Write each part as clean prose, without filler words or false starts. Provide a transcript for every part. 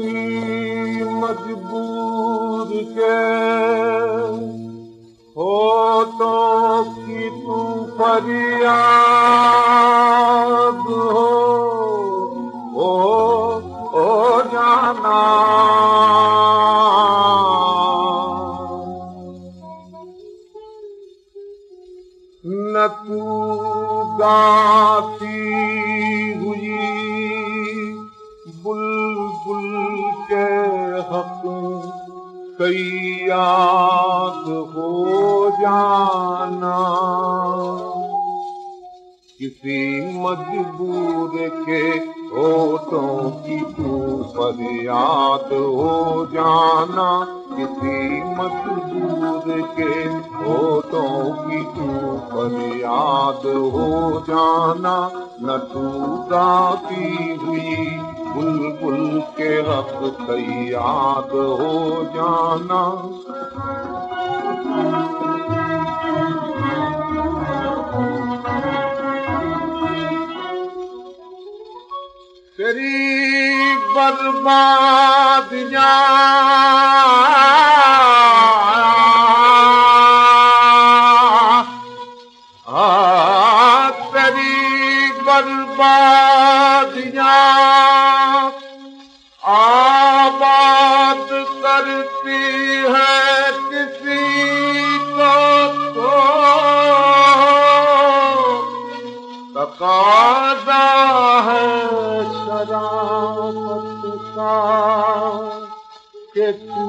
किसी मजबूर के होठों की तू फरियाद हो जाना। न तू गाती हुई बुलबुल के हक कई याद हो जाना। किसी मजबूर के होठों की तू फरियाद हो जाना। किसी मजबूर के होठों की तू फरियाद हो जाना। न तू गाती हुई बुलबुल के हक कई याद हो जाना। तेरी बर्बादियां तेरी बर्बादियां आबाद करती है किसी को तो तकाज़ा है शराफत का कि तू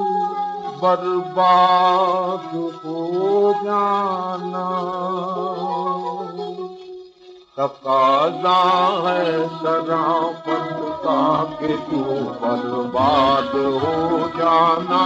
बर्बाद हो जाना। तकाज़ा है शराफत का कि तू बर्बाद हो जाना।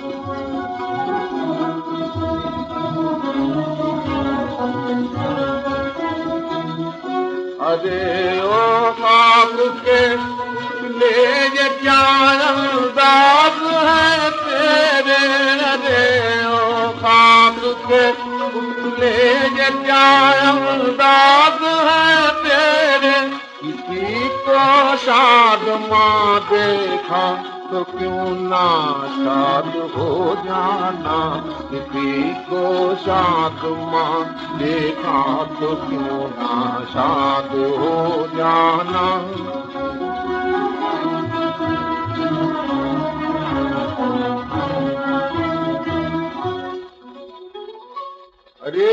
अरे ओ खाक के ले ये क्या अंदाज है तेरे। अरे ओ खाक के ले ये क्या अंदाज है तेरे। किसी को शादमां देखा तो क्यों ना शाद हो जाना। किसी को शादमां देखा तो क्यों ना शाद हो जाना। अरे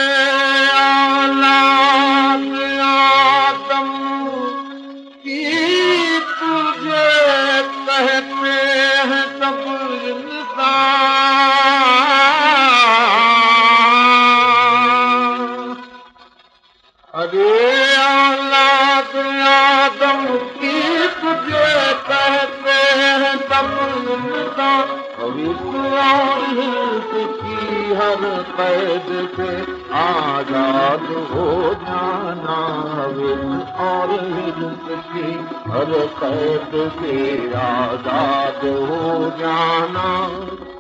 औलाद आदम की तुझे कहते हैं सब इंसान। अरे औलाद आदम की तुझे कहते हैं सब इंसान। की हर कैद से आजाद हो जाना। और की हर कैद से आजाद हो जाना।